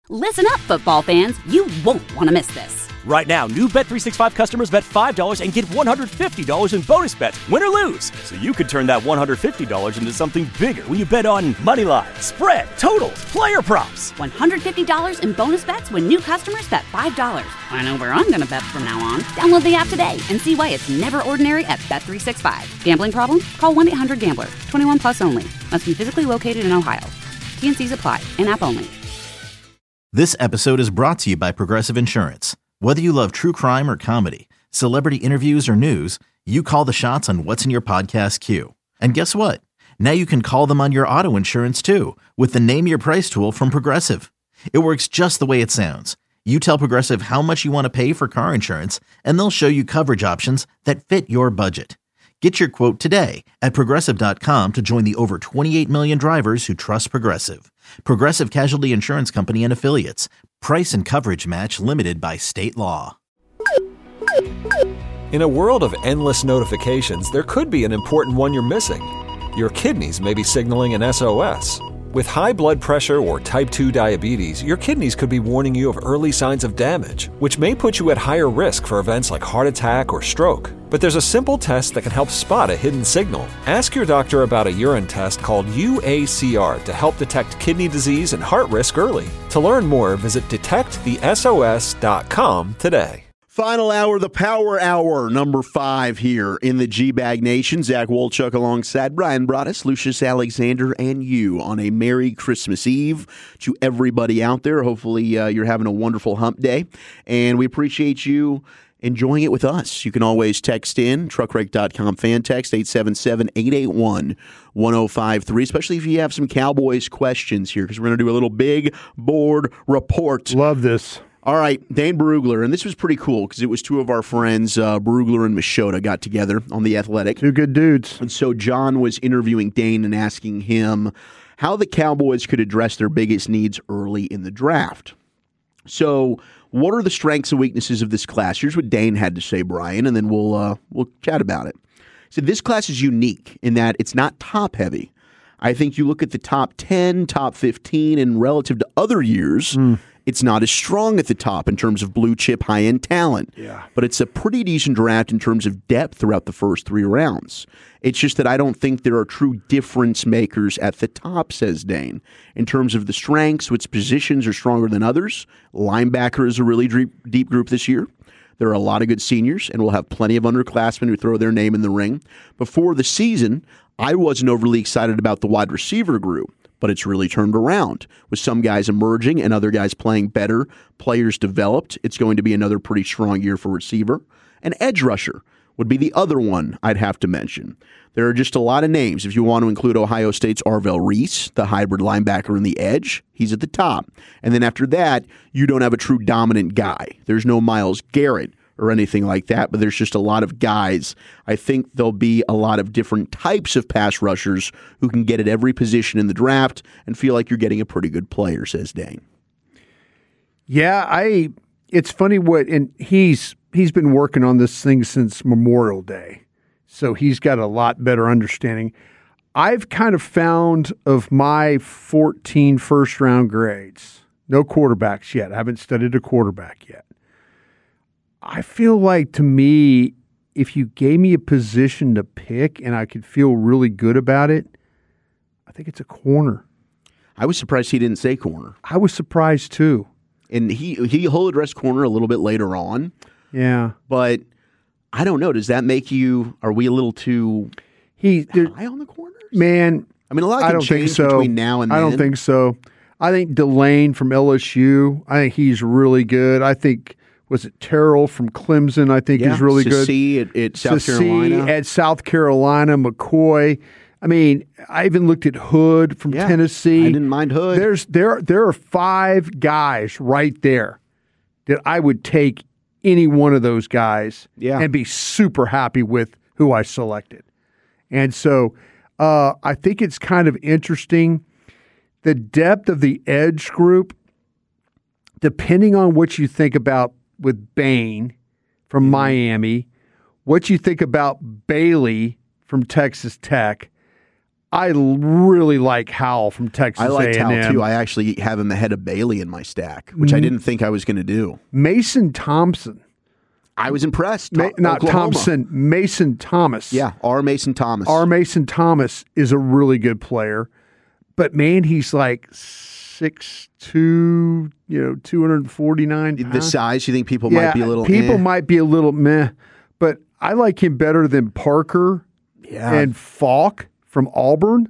Listen up, football fans. You won't want to miss this. Right now, new Bet365 customers bet $5 and get $150 in bonus bets, win or lose. So you could turn that $150 into something bigger when you bet on money line, spread, totals, player props. $150 in bonus bets when new customers bet $5. I know where I'm going to bet from now on. Download the app today and see why it's never ordinary at Bet365. Gambling problem? Call 1-800-GAMBLER. 21 plus only. Must be physically located in Ohio. T&Cs apply. In-app only. This episode is brought to you by Progressive Insurance. Whether you love true crime or comedy, celebrity interviews or news, you call the shots on what's in your podcast queue. And guess what? Now you can call them on your auto insurance too with the Name Your Price tool from Progressive. It works just the way it sounds. You tell Progressive how much you want to pay for car insurance, and they'll show you coverage options that fit your budget. Get your quote today at Progressive.com to join the over 28 million drivers who trust Progressive. Progressive Casualty Insurance Company and Affiliates. Price and coverage match limited by state law. In a world of endless notifications, there could be an important one you're missing. Your kidneys may be signaling an SOS. With high blood pressure or type 2 diabetes, your kidneys could be warning you of early signs of damage, which may put you at higher risk for events like heart attack or stroke. But there's a simple test that can help spot a hidden signal. Ask your doctor about a urine test called UACR to help detect kidney disease and heart risk early. To learn more, visit detectthesos.com today. Final hour, the Power Hour, number 5 here in the G-Bag Nation. Zach Wolchuk alongside Brian Broaddus, Lucius Alexander, and you on a Merry Christmas Eve to everybody out there. Hopefully you're having a wonderful hump day, and we appreciate you enjoying it with us. You can always text in, truckwreck.com fan text, 877-881-1053, especially if you have some Cowboys questions here, because we're going to do a little big board report. Love this. All right, Dane Brugler, and this was pretty cool because it was two of our friends, Brugler and Machota, got together on The Athletic. Two good dudes. And so John was interviewing Dane and asking him how the Cowboys could address their biggest needs early in the draft. So what are the strengths and weaknesses of this class? Here's what Dane had to say, Brian, and then we'll chat about it. He said this class is unique in that it's not top-heavy. I think you look at the top 10, top 15, and relative to other years, it's not as strong at the top in terms of blue-chip, high-end talent. Yeah. But it's a pretty decent draft in terms of depth throughout the first 3 rounds. It's just that I don't think there are true difference makers at the top, says Dane. In terms of the strengths, which positions are stronger than others, linebacker is a really deep group this year. There are a lot of good seniors, and we'll have plenty of underclassmen who throw their name in the ring. Before the season, I wasn't overly excited about the wide receiver group, but it's really turned around with some guys emerging and other guys playing better, players developed. It's going to be another pretty strong year for receiver. And edge rusher would be the other one I'd have to mention. There are just a lot of names. If you want to include Ohio State's Arvell Reese, the hybrid linebacker in the edge, he's at the top. And then after that, you don't have a true dominant guy. There's no Myles Garrett or anything like that, but there's just a lot of guys. I think there'll be a lot of different types of pass rushers who can get at every position in the draft and feel like you're getting a pretty good player, says Dane. Yeah, it's funny and he's been working on this thing since Memorial Day, so he's got a lot better understanding. I've kind of found of my 14 first-round grades, no quarterbacks yet. I haven't studied a quarterback yet. I feel like, to me, if you gave me a position to pick and I could feel really good about it, I think it's a corner. I was surprised he didn't say corner. I was surprised, too. And he'll address corner a little bit later on. Yeah. But I don't know. Does that make you – are we a little too high on the corners? Man, I mean, a lot can change between now and then. I don't think so. I think Delane from LSU, I think he's really good. I think – was it Terrell from Clemson? I think he's really good. At South Carolina. At South Carolina, McCoy. I mean, I even looked at Hood from Tennessee. I didn't mind Hood. There are 5 guys right there that I would take any one of those guys and be super happy with who I selected. And so I think it's kind of interesting. The depth of the edge group, depending on what you think about with Bain from Miami, what you think about Bailey from Texas Tech, I really like Howell from Texas I like A&M. Howell, too. I actually have him ahead of Bailey in my stack, which I didn't think I was going to do. Mason Thompson. I was impressed. Not Oklahoma. Thompson, Mason Thomas. Yeah, R. Mason Thomas. R. Mason Thomas is a really good player. But, man, he's like 6'2", 249 pounds. The size, you think people might be a little people might be a little meh. But I like him better than Parker and Falk from Auburn.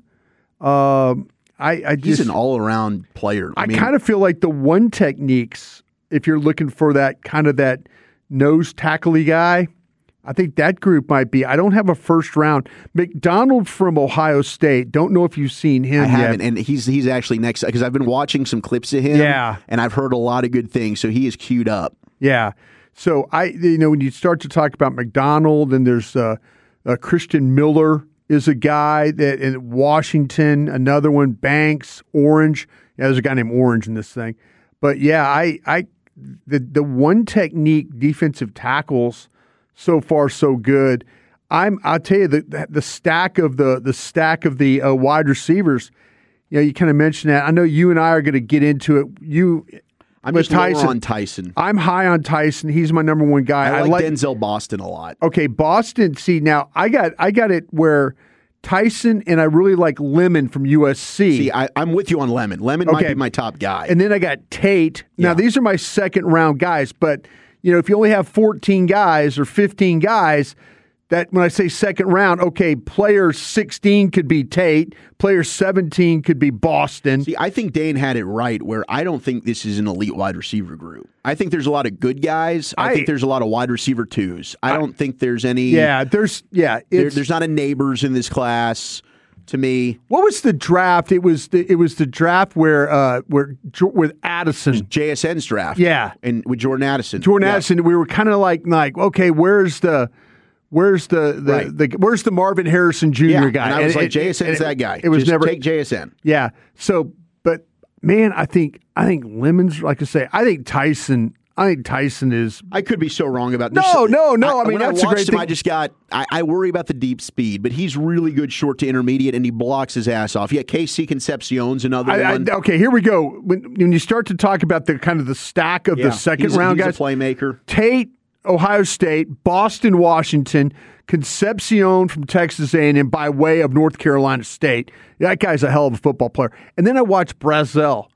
He's an all-around player. I kind of feel like the one techniques, if you're looking for that kind of that nose tackly guy, I think that group might be. I don't have a first round. McDonald from Ohio State. Don't know if you've seen him I haven't, yet. and he's actually next because I've been watching some clips of him. Yeah. And I've heard a lot of good things. So he is queued up. Yeah. So when you start to talk about McDonald, and there's Christian Miller is a guy that in Washington, another one, Banks, Orange. Yeah, there's a guy named Orange in this thing. But yeah, the one technique defensive tackles so far so good. I'll tell you the stack of the wide receivers. You kind of mentioned that. I know you and I are going to get into it. I'm just lower on Tyson. I'm high on Tyson. He's my number one guy. I like Denzel Boston a lot. Okay, Boston. See, now I got it where Tyson and I really like Lemon from USC. See, I'm with you on Lemon. Lemon might be my top guy. And then I got Tate. Now these are my second round guys, but if you only have 14 guys or 15 guys, that when I say second round, okay, player 16 could be Tate, player 17 could be Boston. See, I think Dane had it right where I don't think this is an elite wide receiver group. I think there's a lot of good guys. I think there's a lot of wide receiver twos. I don't think there's any. Yeah, there's not a Neighbors in this class. To me, what was the draft? It was the draft where with Addison, JSN's draft. Yeah, and with Jordan Addison. Addison, we were kind of like okay, where's the Marvin Harrison Jr. guy? And I was like, JSN's that guy. It was Just never take JSN. Yeah. So, but man, I think Lemons. Like I say, I think Tyson is. I could be so wrong about this. No. I mean, that's a great thing. I just got. I worry about the deep speed, but he's really good short to intermediate, and he blocks his ass off. Yeah, KC Concepcion's another one. Okay, here we go. When you start to talk about the kind of the stack of the second round guys, he's a playmaker. Tate, Ohio State, Boston, Washington, Concepcion from Texas A&M by way of North Carolina State. That guy's a hell of a football player. And then I watched Brazel.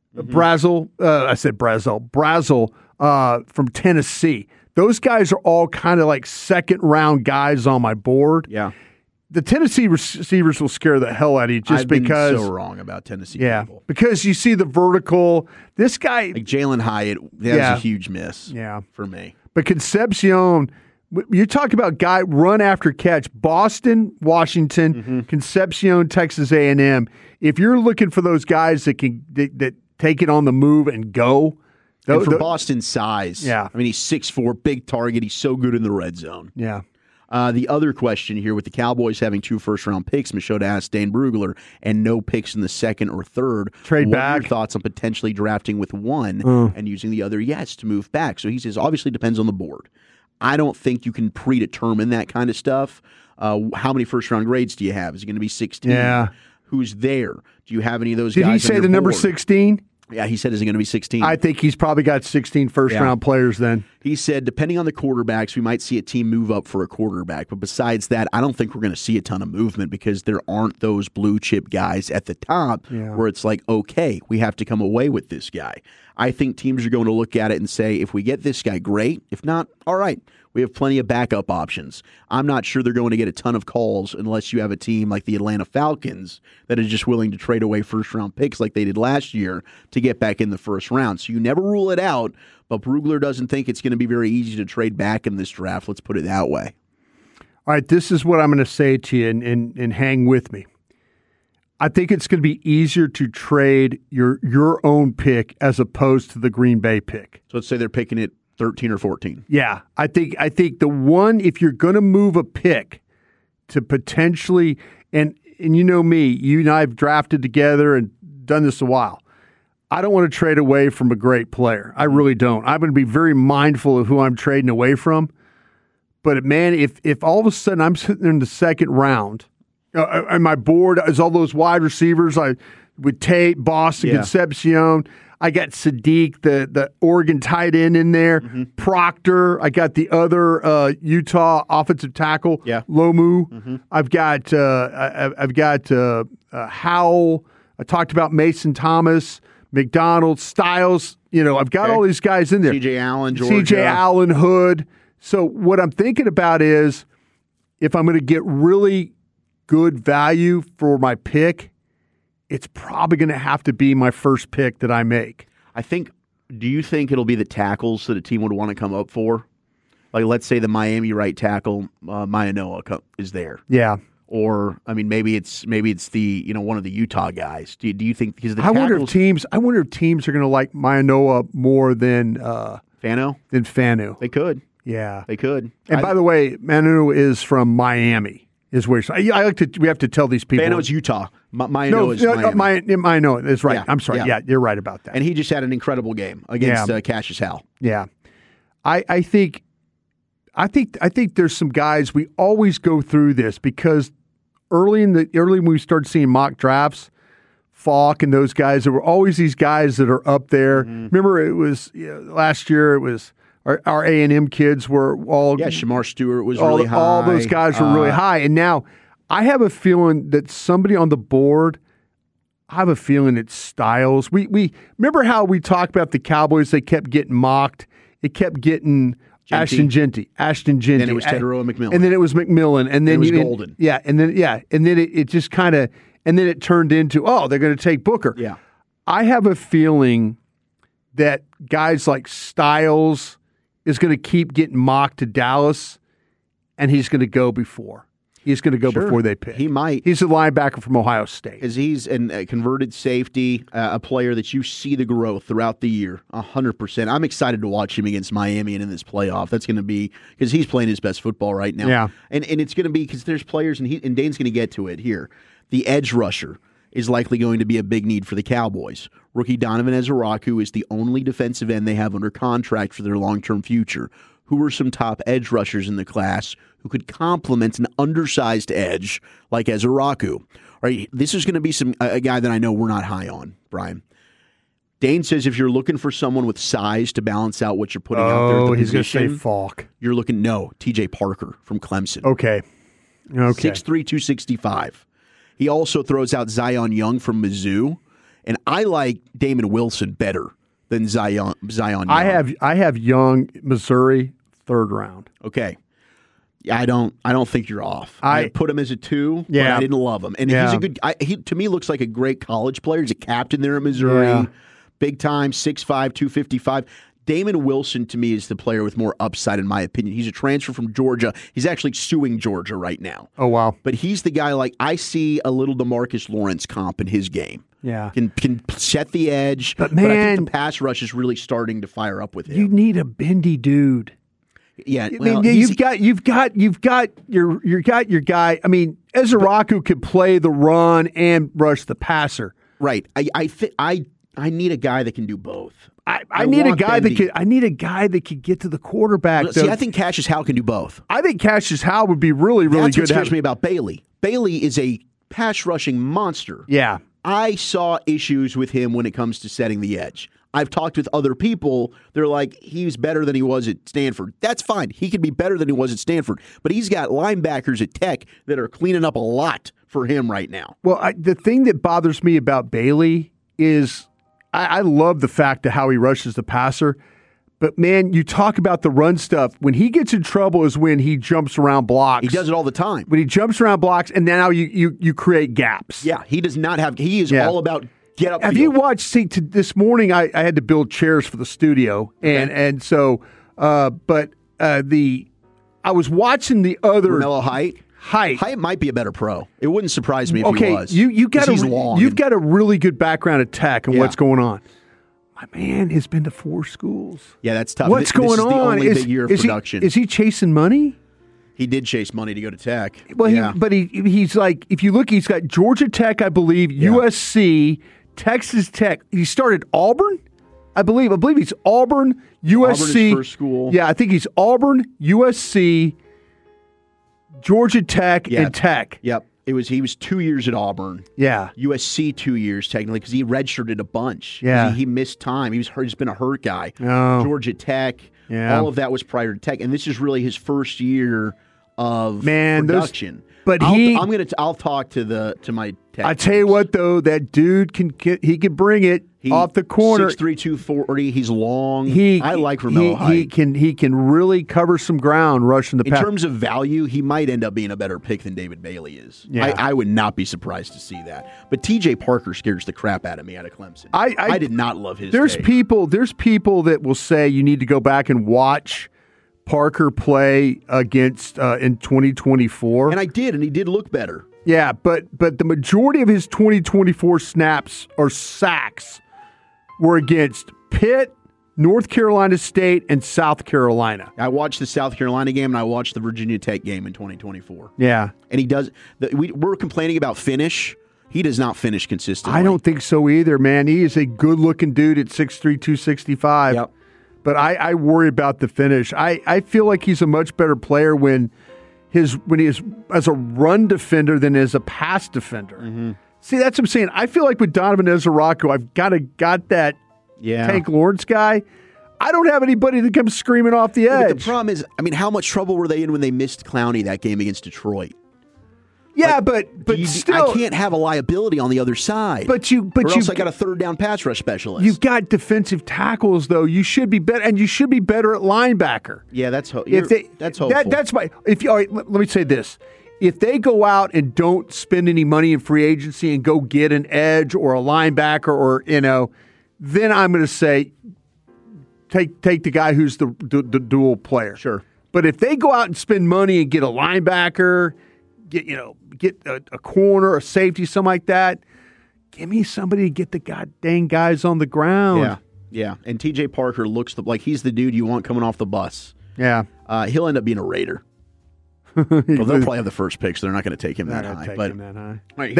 Brazel from Tennessee. Those guys are all kind of like second round guys on my board. Yeah. The Tennessee receivers will scare the hell out of you I've been so wrong about Tennessee people. Because you see the vertical. This guy. Like Jalen Hyatt, that was a huge miss for me. But Concepcion, you talk about guy run after catch. Boston, Washington, Concepcion, Texas A&M. If you're looking for those guys that take it on the move and go. And for Boston's size, I mean, he's 6'4", big target. He's so good in the red zone. Yeah. The other question here, with the Cowboys having 2 first-round picks, Michaud asked Dane Brugler, and no picks in the second or third. Trade what back. What are your thoughts on potentially drafting with one and using the other, to move back? So he says, obviously depends on the board. I don't think you can predetermine that kind of stuff. How many first-round grades do you have? Is it going to be 16? Yeah. Who's there? Do you have any of those guys? Did he say the number 16? Yeah, he said, is it going to be 16? I think he's probably got 16 first-round players then. He said, depending on the quarterbacks, we might see a team move up for a quarterback. But besides that, I don't think we're going to see a ton of movement because there aren't those blue-chip guys at the top where it's like, okay, we have to come away with this guy. I think teams are going to look at it and say, if we get this guy, great. If not, all right. We have plenty of backup options. I'm not sure they're going to get a ton of calls unless you have a team like the Atlanta Falcons that is just willing to trade away first-round picks like they did last year to get back in the first round. So you never rule it out, but Brugler doesn't think it's going to be very easy to trade back in this draft. Let's put it that way. All right, this is what I'm going to say to you, and hang with me. I think it's going to be easier to trade your own pick as opposed to the Green Bay pick. So let's say they're picking it 13 or 14. Yeah, I think the one, if you're going to move a pick to potentially, and you know me, you and I have drafted together and done this a while. I don't want to trade away from a great player. I really don't. I'm going to be very mindful of who I'm trading away from. But man, if all of a sudden I'm sitting there in the second round, And my board is all those wide receivers. With Tate, Boston, Concepcion. I got Sadiq, the Oregon tight end in there. Proctor. I got the other Utah offensive tackle, Lomu. I've got Howell. I talked about Mason Thomas, McDonald, Styles. I've got all these guys in there. C.J. Allen, Georgia. C.J. Allen, Hood. So what I'm thinking about is if I'm going to get really good value for my pick, it's probably going to have to be my first pick that I make. Do you think it'll be the tackles that a team would want to come up for? Like, let's say the Miami right tackle, Mayanoa, is there. Yeah. Or, maybe it's the one of the Utah guys. Do you think because I wonder if teams are going to like Mayanoa more than Fano? Than Fanu. They could. Yeah, they could. And by the way, Manu is from Miami. Is where we have to tell these people. Fano's Utah. Maiano is Miami. Maiano is right. Yeah, I'm sorry. Yeah, you're right about that. And he just had an incredible game against Cassius Howell. Yeah, I think there's some guys we always go through this because early when we started seeing mock drafts, Falk and those guys, there were always these guys that are up there. Remember, it was last year. It was. Our A&M kids were all... Yeah, Shamar Stewart was really high. All those guys were really high. And now I have a feeling that somebody on the board, I have a feeling it's Styles. We remember how we talked about the Cowboys, they kept getting mocked. It kept getting Ashton Jeanty. Then it was Teteroa McMillan. And then it was McMillan. And then it was Golden. And then it just kind of... And then it turned into, they're going to take Booker. Yeah. I have a feeling that guys like Styles... is going to keep getting mocked to Dallas, and he's going to go before. He's going to go before they pick. He might. He's a linebacker from Ohio State. Because he's a converted safety, a player that you see the growth throughout the year, 100%. I'm excited to watch him against Miami and in this playoff. That's going to be – because he's playing his best football right now. Yeah. And it's going to be – because there's players, and Dane's going to get to it here. The edge rusher is likely going to be a big need for the Cowboys. Rookie Donovan Ezeraku is the only defensive end they have under contract for their long-term future. Who are some top edge rushers in the class who could complement an undersized edge like Ezeraku? All right, this is going to be a guy that I know we're not high on, Brian. Dane says if you're looking for someone with size to balance out what you're putting out there at the he's position, going to say Falk. You're looking, TJ Parker from Clemson. Okay. 6'3", 265. He also throws out Zion Young from Mizzou. And I like Damon Wilson better than Zion Young. I have Young, Missouri, 3rd round. Okay. I don't think you're off. I put him as a 2, but I didn't love him. And he's a good he to me looks like a great college player. He's a captain there at Missouri. Big time, 6'5", 255. Damon Wilson, to me, is the player with more upside, in my opinion. He's a transfer from Georgia. He's actually suing Georgia right now. Oh, wow. But he's the guy, I see a little DeMarcus Lawrence comp in his game. Yeah. Can set the edge. But I think the pass rush is really starting to fire up with him. You need a bendy dude. Yeah, you've got your guy. I mean, Ezeraku could play the run and rush the passer. Right. I need a guy that can do both. I need a guy that could get to the quarterback. See, I think Cassius Howell can do both. I think Cassius Howell would be really, really good. That's what scares me about Bailey. Bailey is a pass rushing monster. Yeah. I saw issues with him when it comes to setting the edge. I've talked with other people. They're like, he's better than he was at Stanford. That's fine. He could be better than he was at Stanford. But he's got linebackers at Tech that are cleaning up a lot for him right now. Well, the thing that bothers me about Bailey is I love the fact of how he rushes the passer. But, man, you talk about the run stuff. When he gets in trouble is when he jumps around blocks. He does it all the time. When he jumps around blocks, and now you create gaps. Yeah, he does not have – he is all about get up. Have you watched – this morning I had to build chairs for the studio, and so I was watching the other – Romello Height? Height might be a better pro. It wouldn't surprise me if he was. You've got a really good background at Tech and what's going on. My man has been to 4 schools. Yeah, that's tough. What's going on? The only big year of production. Is he chasing money? He did chase money to go to Tech. Well, he's like, if you look, he's got Georgia Tech, I believe, USC, Texas Tech. He started Auburn, I believe. I believe he's Auburn, USC. Auburn is first school. Yeah, I think he's Auburn, USC, Georgia Tech, and Tech. Yep. He was 2 years at Auburn. Yeah. USC 2 years technically because he redshirted a bunch. Yeah. He missed time. He was hurt. He's been a hurt guy. Oh. Tech. All of that was prior to Tech, and this is really his first year of production. I'll talk to my Tech. I tell you what, though, that dude can bring it off the corner. 6'3", 240. He's long. I like Romello height. He can really cover some ground rushing the pass. In terms of value, he might end up being a better pick than David Bailey is. Yeah. I would not be surprised to see that. But T.J. Parker scares the crap out of me out of Clemson. I did not love his There's tape. people that will say you need to go back and watch Parker play against in 2024. And I did, and he did look better. Yeah, but the majority of his 2024 snaps or sacks were against Pitt, North Carolina State, and South Carolina. I watched the South Carolina game, and I watched the Virginia Tech game in 2024. Yeah. And he does – we're complaining about finish. He does not finish consistently. I don't think so either, man. He is a good-looking dude at 6'3", 265. Yep. But I worry about the finish. I feel like he's a much better player when he is as a run defender than as a pass defender. Mm-hmm. See, that's what I'm saying. I feel like with Donovan Ezerako, I've got that Tank Lawrence guy. I don't have anybody that comes screaming off the edge. But the problem is, how much trouble were they in when they missed Clowney that game against Detroit? Yeah, but still, I can't have a liability on the other side. But else I got a third down pass rush specialist. You've got defensive tackles, though. You should be better, and you should be better at linebacker. Yeah, that's hopeful. That's my. All right, let me say this: if they go out and don't spend any money in free agency and go get an edge or a linebacker, or then I'm going to say take the guy who's the dual player. Sure. But if they go out and spend money and get a linebacker, get a corner, a safety, something like that. Give me somebody to get the goddamn guys on the ground. Yeah. And T.J. Parker looks like he's the dude you want coming off the bus. Yeah. He'll end up being a Raider. Well, they'll probably have the first pick, so they're not going to take him that high. Right,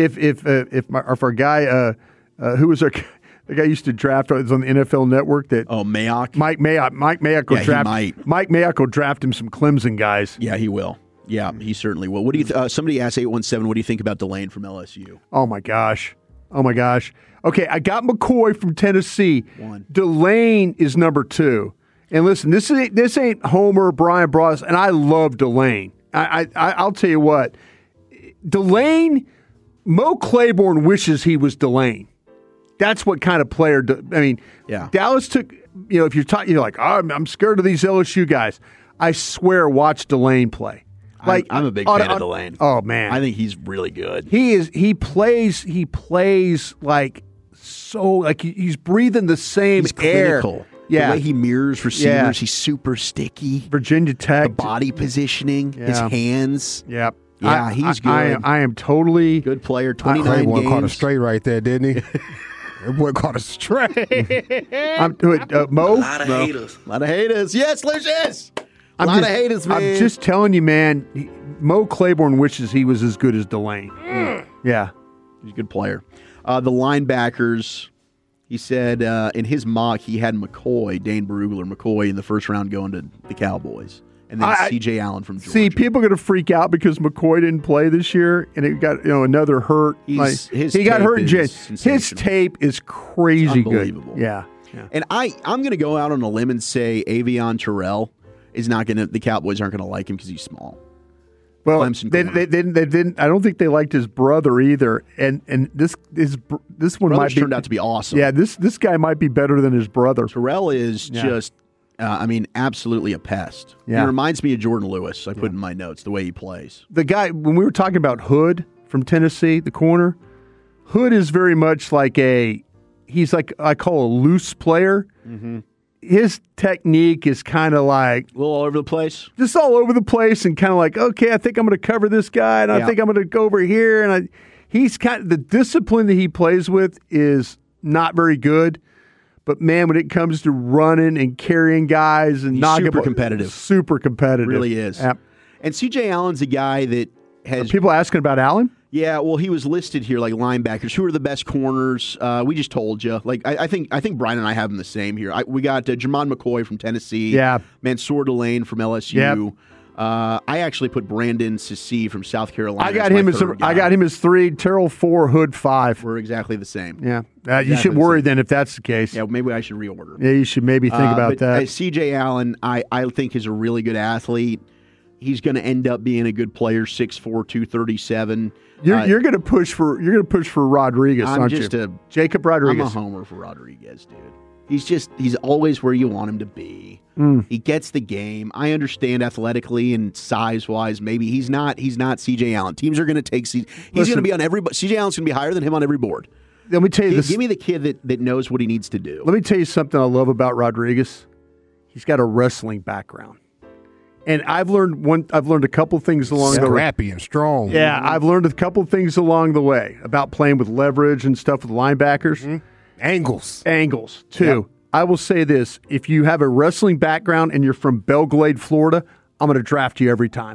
if our guy, who was our the guy used to draft, was on the NFL Network. Mayock. Mike Mayock will draft. Mike Mayock will draft him some Clemson guys. Yeah, he will. Yeah, he certainly will. What do you? Somebody asked 817. What do you think about Delane from LSU? Oh my gosh. Okay, I got McCoy from Tennessee. 1. Delane is number 2. And listen, this ain't Homer, Brian Bros, and I love Delane. I'll tell you what, Delane, Mo Claiborne wishes he was Delane. That's what kind of player. Dallas took. If you're talking, you're like, I'm scared of these LSU guys. I swear, watch Delane play. I'm a big fan of Delane. Oh man, I think he's really good. He is. He plays like so. Like he's breathing the same air. Clinical. Yeah, the way he mirrors receivers, he's super sticky. Virginia Tech, the body positioning, his hands. Yep. Yeah, he's good. I am totally good player. 29 games. Caught a straight right there, didn't he? That boy caught a straight. Mo. A lot of haters. Yes, Lucius. A lot of haters, man. I'm just telling you, man. Mo Claiborne wishes he was as good as Delane. Yeah, he's a good player. The linebackers. He said in his mock he had Dane Brugler McCoy in the first round going to the Cowboys. And then C.J. Allen from Georgia. See, people are going to freak out because McCoy didn't play this year, and it got another hurt. He got hurt in January. His tape is crazy unbelievable. Good. Yeah. And I'm going to go out on a limb and say Avion Terrell is not going to. The Cowboys aren't going to like him because he's small. Well, they didn't. I don't think they liked his brother either. And this one might turned out to be awesome. Yeah, this guy might be better than his brother. Terrell is just. Absolutely a pest. Yeah. He reminds me of Jordan Lewis. I put in my notes the way he plays. The guy, when we were talking about Hood from Tennessee, the corner, Hood is very much like he's like I call a loose player. Mm-hmm. His technique is kind of like a little all over the place. Just all over the place and kind of like, okay, I think I'm going to cover this guy and I think I'm going to go over here. And he's kind of, the discipline that he plays with is not very good. But, man, when it comes to running and carrying guys and knocking super competitive. Super competitive. Really is. Yep. And C.J. Allen's a guy that has... Are people asking about Allen? Yeah, well, he was listed here like linebackers. Who are the best corners? We just told you. Like I think Brian and I have them the same here. We got Jermon McCoy from Tennessee. Yeah. Mansour Delane from LSU. I actually put Brandon Ceci from South Carolina. I got him as 3, Terrell 4, Hood 5. We're exactly the same. Yeah, you should worry then if that's the case. Yeah, maybe I should reorder. Yeah, you should maybe think about that. CJ Allen, I think is a really good athlete. He's going to end up being a good player. 6'4", 237. You're going to push for Rodriguez, aren't you? Jacob Rodriguez. I'm a homer for Rodriguez, dude. He's always where you want him to be. He gets the game. I understand athletically and size-wise, maybe he's not CJ Allen. Teams are going to take he's going to be on every CJ Allen's going to be higher than him on every board. Let me tell you this. Give me the kid that knows what he needs to do. Let me tell you something I love about Rodriguez. He's got a wrestling background. And I've learned a couple things along the way. Scrappy and strong. Yeah, I've learned a couple things along the way about playing with leverage and stuff with linebackers. Mm-hmm. Angles, too. Yep. I will say this. If you have a wrestling background and you're from Belglade, Florida, I'm going to draft you every time.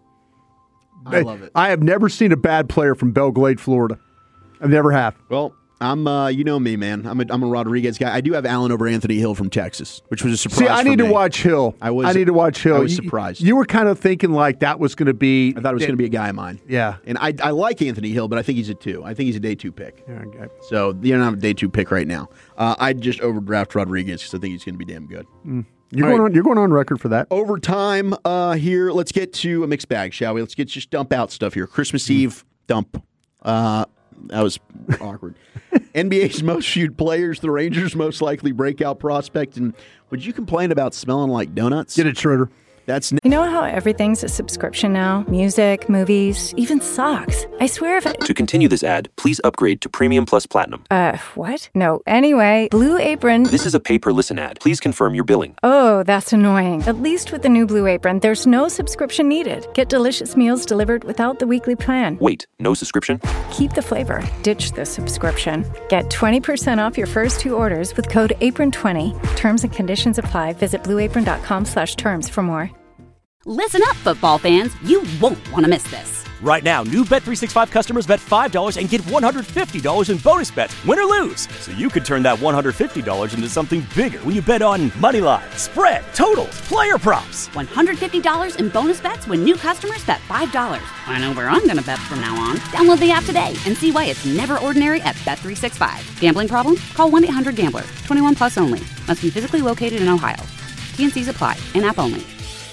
I love it. I have never seen a bad player from Belglade, Florida. I never have. Well, I'm, you know me, man. I'm a Rodriguez guy. I do have Allen over Anthony Hill from Texas, which was a surprise. See, I need to watch Hill. I need to watch Hill. I was surprised. You were kind of thinking like that was going to be. I thought it was going to be a guy of mine. Yeah, and I like Anthony Hill, but I think he's a 2. I think he's a day 2 pick. Yeah, okay. So you're not a day 2 pick right now. I'd just overdraft Rodriguez because I think he's going to be damn good. You're going on record for that. Overtime here. Let's get to a mixed bag, shall we? Let's just dump out stuff here. Christmas Eve dump. That was awkward. NBA's most viewed players, the Rangers' most likely breakout prospect. And would you complain about smelling like donuts? Get it, Schroeder. That's You know how everything's a subscription now? Music, movies, even socks. I swear if To continue this ad, please upgrade to Premium Plus Platinum. What? No. Anyway, Blue Apron. This is a pay-per-listen ad. Please confirm your billing. Oh, that's annoying. At least with the new Blue Apron, there's no subscription needed. Get delicious meals delivered without the weekly plan. Wait, no subscription? Keep the flavor. Ditch the subscription. Get 20% off your first 2 orders with code APRON20. Terms and conditions apply. Visit blueapron.com/terms for more. Listen up, football fans. You won't want to miss this. Right now, new Bet365 customers bet $5 and get $150 in bonus bets, win or lose. So you could turn that $150 into something bigger when you bet on Moneyline, spread, totals, player props. $150 in bonus bets when new customers bet $5. I know where I'm going to bet from now on. Download the app today and see why it's never ordinary at Bet365. Gambling problem? Call 1-800-GAMBLER. 21 plus only. Must be physically located in Ohio. T&Cs apply. In-app only.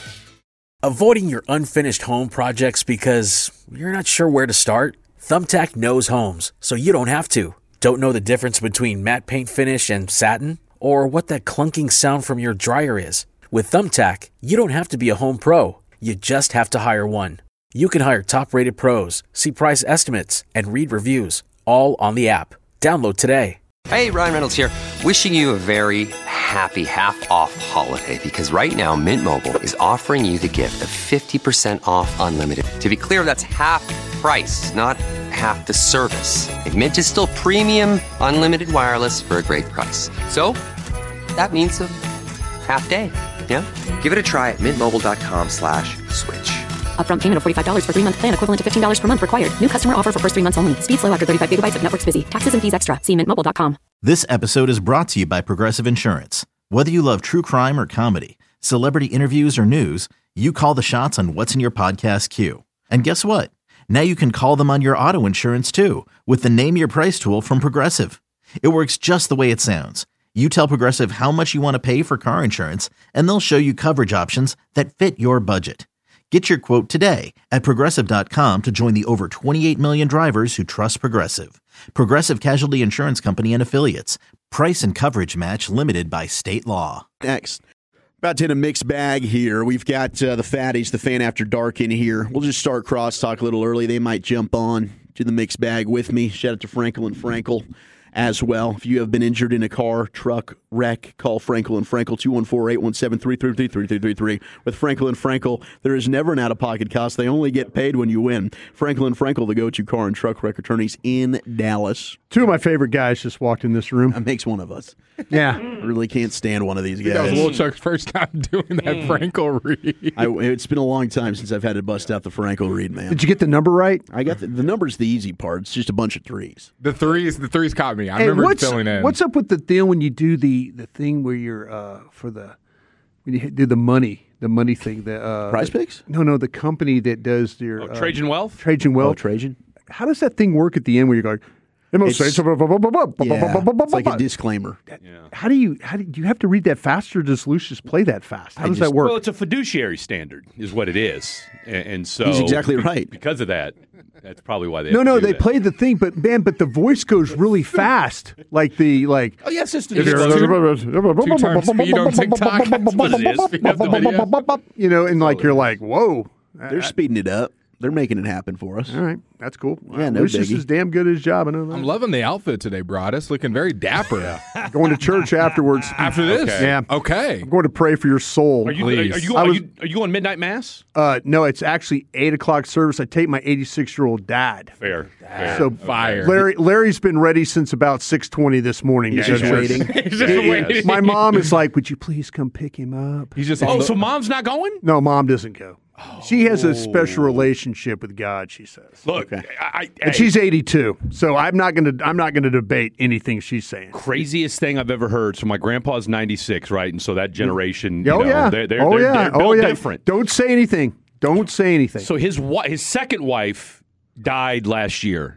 Avoiding your unfinished home projects because you're not sure where to start? Thumbtack knows homes, so you don't have to. Don't know the difference between matte paint finish and satin? Or what that clunking sound from your dryer is? With Thumbtack, you don't have to be a home pro. You just have to hire one. You can hire top-rated pros, see price estimates, and read reviews, all on the app. Download today. Hey, Ryan Reynolds here. Wishing you a very happy half-off holiday because right now Mint Mobile is offering you the gift of 50% off unlimited. To be clear, that's half price, not half the service. And Mint is still premium unlimited wireless for a great price. So that means a half day. Yeah? Give it a try at mintmobile.com/switch. Upfront payment of $45 for 3-month plan equivalent to $15 per month required. New customer offer for first 3 months only. Speed slow after 35 gigabytes if network's busy. Taxes and fees extra. See mintmobile.com. This episode is brought to you by Progressive Insurance. Whether you love true crime or comedy, celebrity interviews or news, you call the shots on what's in your podcast queue. And guess what? Now you can call them on your auto insurance too with the Name Your Price tool from Progressive. It works just the way it sounds. You tell Progressive how much you want to pay for car insurance, and they'll show you coverage options that fit your budget. Get your quote today at Progressive.com to join the over 28 million drivers who trust Progressive. Progressive Casualty Insurance Company and Affiliates. Price and coverage match limited by state law. Next. About to hit a mixed bag here. We've got the Fatties, the Fan After Dark in here. We'll just start crosstalk a little early. They might jump on to the mixed bag with me. Shout out to Frankel and Frankel as well. If you have been injured in a car, truck, wreck, call Frankel and Frankel, 214-817-333-3333. With Frankel and Frankel, there is never an out-of-pocket cost. They only get paid when you win. Frankel and Frankel, the go-to car and truck wreck attorneys in Dallas. 2 of my favorite guys just walked in this room. That makes one of us. Yeah. I really can't stand one of these guys. That was Wilchuck's first time doing that Frankel read. It's been a long time since I've had to bust out the Frankel read, man. Did you get the number right? I got the number's the easy part. It's just a bunch of threes. The threes caught me. I remember filling in. What's up with the deal when you do the thing where you're for the when you do the money thing. The Prize Picks? No, the company that does your Trajan Wealth. Trajan Wealth. Oh, Trajan. How does that thing work at the end where you're going? It's like a disclaimer. How do you have to read that fast, or does Lucius play that fast? How does that work? Well, it's a fiduciary standard, is what it is, and so he's exactly right. Because of that, that's probably why they. They play the thing, but the voice goes really fast, Oh yes, it's the 2 times speed on TikTok. That's what it is. Speed up the video. And you're like, whoa, they're speeding it up. They're making it happen for us. All right, that's cool. Yeah, no Lucius biggie. is damn good at his job. I know that. I'm loving the outfit today, Broadus. Looking very dapper. Going to church afterwards. After this? Okay. Yeah. Okay. I'm going to pray for your soul. Are you going midnight mass? No, it's actually 8:00 service. I take my 86-year-old dad. Fair. So fire. Larry's been ready since about 6:20 this morning. He's just waiting. He's just waiting. My mom is like, "Would you please come pick him up?" He's just so mom's not going? No, mom doesn't go. She has a special relationship with God, she says. Look, and she's 82, so I'm not going to debate anything she's saying. Craziest thing I've ever heard. So my grandpa's 96, right? And so that generation, they're built different. Don't say anything. Don't say anything. So his second wife died last year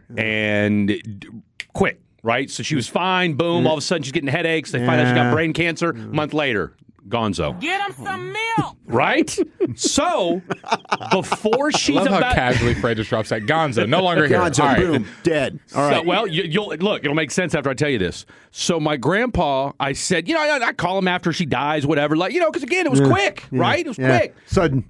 and quit, right? So she was fine. Boom. All of a sudden she's getting headaches. They find out she got brain cancer. A month later, gonzo. Get him some milk. Right? So, before she's I love about... how casually Fred just drops that. Gonzo, no longer here. Gonzo, All right. boom, dead. All right. So, well, you'll look, it'll make sense after I tell you this. So my grandpa, I said, I call him after she dies, whatever, because again, it was quick, right? It was quick. Sudden.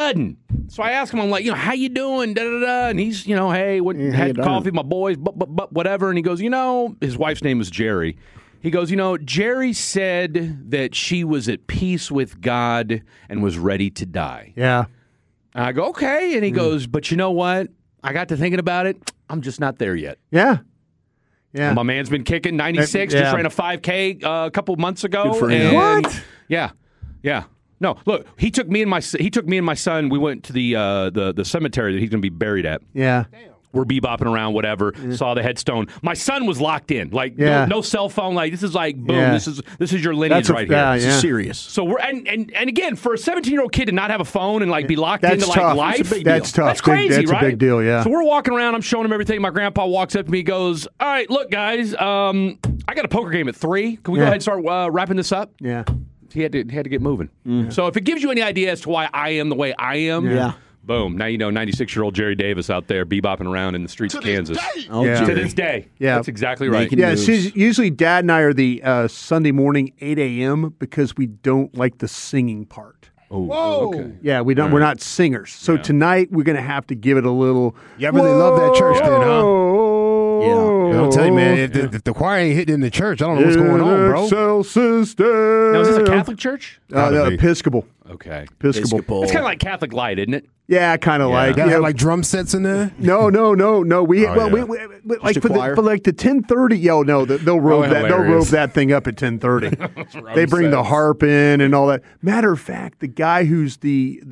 So I asked him, I'm like, how you doing? Da, da, da. And he's, hey, had coffee, my boys, but whatever. And he goes, his wife's name is Jerry. He goes, Jerry said that she was at peace with God and was ready to die. Yeah. And I go, okay. And he goes, but you know what? I got to thinking about it. I'm just not there yet. Yeah. Yeah. My man's been kicking 96, just ran a 5K a couple months ago. Good for him. What? Yeah. Yeah. No, look, he took me and my son. We went to the cemetery that he's going to be buried at. Yeah. We're beboping around, whatever. Saw the headstone. My son was locked in, no cell phone. This is like boom. Yeah. This is your lineage right here. This is serious. So we're and again for a 17-year-old kid to not have a phone and be locked into tough. life. That's a big deal. That's tough. That's crazy, that's right? a big deal. Yeah. So we're walking around. I'm showing him everything. My grandpa walks up to me, he goes, "All right, look, guys. I got a poker game at 3. Can we go ahead and start wrapping this up?" Yeah. He had to get moving. So if it gives you any idea as to why I am the way I am, boom. Now 96-year-old Jerry Davis out there bebopping around in the streets of Kansas. To this day. Yeah. That's exactly right. Usually Dad and I are the Sunday morning 8 a.m. because we don't like the singing part. Oh, whoa. Okay. Yeah, we don't. Right. We're not singers. So tonight we're going to have to give it a little. You really love that church then, huh? Yeah. I'll tell you, man, if the choir ain't hitting in the church, I don't know what's going on, bro. Excel system. Now, is this a Catholic church? No, Episcopal. Okay. Episcopal. It's kind of like Catholic Light, isn't it? Yeah, kind of like. Got like drum sets in there? No. We like for the 10:30. They'll robe that. They'll robe that thing up at 10:30. They bring the harp in and all that. Matter of fact, the guy who's the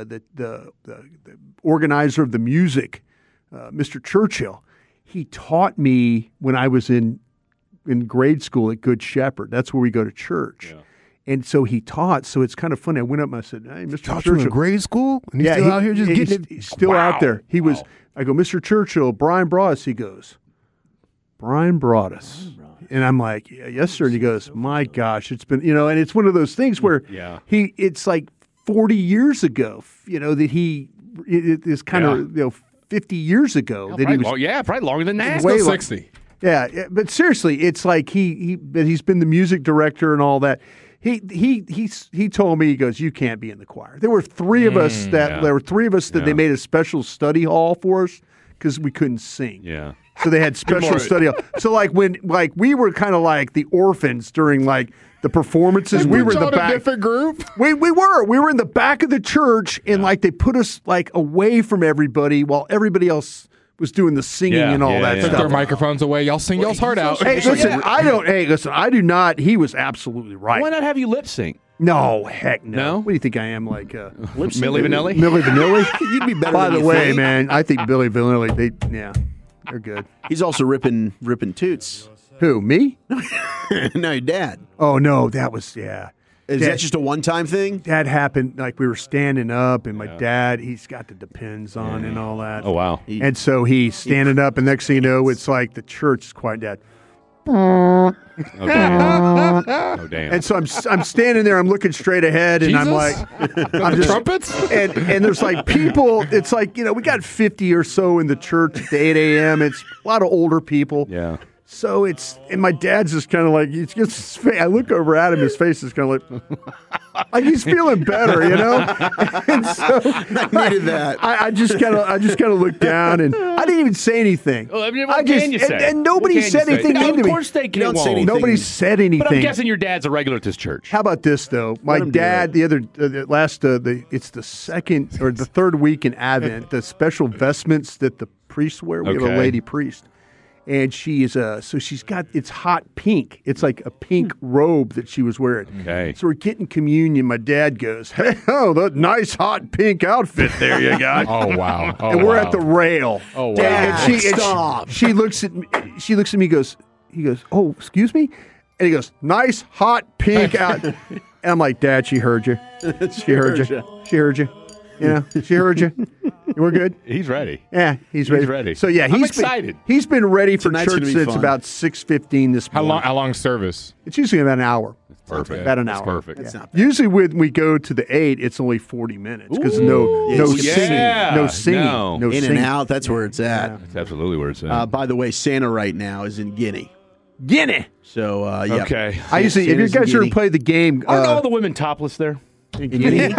organizer of the music, Mr. Churchill, he taught me when I was in grade school at Good Shepherd. That's where we go to church. Yeah. And so he taught. So it's kind of funny. I went up and I said, "Hey, Mr. Taught Churchill." You in grade school? And he's still out here just getting it? He's still out there. He was. I go, "Mr. Churchill, Brian Broadus." He goes, "Brian Broadus." And I'm like, "Yes, sir." And he goes, "My gosh, it's been, and it's one of those things where it's like 40 years ago, it is kind of, 50 years ago that he was. Probably longer than that. Still 60. Yeah, but seriously, it's like he's been the music director and all that. He told me, he goes, "You can't be in the choir." There were three of us that they made a special study hall for us because we couldn't sing. Yeah. So they had special study hall. So when we were kind of like the orphans during the performances. We were in the back. A different group. We were in the back of the church, and they put us away from everybody while everybody else was doing the singing and all that stuff. Took their microphones away. Y'all sing y'all's heart out. Hey, listen, I do not. He was absolutely right. Why not have you lip sync? No, heck no. No? What do you think I am, like Milli Vanilli? Milli Vanilli? You'd be better. By than the you way, think. man, I think Billy Vanilli. They're good. He's also ripping toots. Who, me? No, your dad. Oh no, that was Is that just a one-time thing? That happened, like we were standing up, and my dad, he's got the Depends on and all that. Oh, wow. And so he's standing up, and next thing you know, it's like the church is quiet, Dad. Oh, damn. Oh, damn. And so I'm standing there, I'm looking straight ahead, and I'm like, I'm just, trumpets? And there's like people, it's like, we got 50 or so in the church at 8 a.m. It's a lot of older people. Yeah. So and my dad's just kind of like, he's just his face. I look over at him, his face is kind of like he's feeling better, And so I needed that. I just kind of looked down, and I didn't even say anything. Well, I mean, what can you say? And nobody said anything No, into me. Of course they can't. Nobody said anything. But I'm guessing your dad's a regular at this church. How about this though? My dad, it's the second or the third week in Advent. The special vestments that the priests wear. We have a lady priest. And she is it's hot pink. It's like a pink robe that she was wearing. Okay. So we're getting communion. My dad goes, "Hey, that nice hot pink outfit there you got." Oh wow! And we're at the rail. Oh wow! Dad, stop. She looks at me. He goes, "Oh, excuse me," and he goes, "Nice hot pink out." And I'm like, "Dad, she heard you. She heard you. She heard you. She heard you. We're good." He's ready. Yeah, he's ready. So yeah, I'm excited. He's been ready for Tonight's church gonna be since fun. about 6:15 this morning. How long service? It's usually about an hour. Perfect. About an That's hour. perfect. Yeah. Usually when we go to the 8, it's only 40 minutes because no singing. No. No In singing. and out, that's where it's at. That's absolutely where it's at. By the way, Santa right now is in Guinea. Guinea. So, yeah. Okay. I usually, if you Santa's in guys ever Guinea. play the game, Aren't all the women topless there? In Guinea?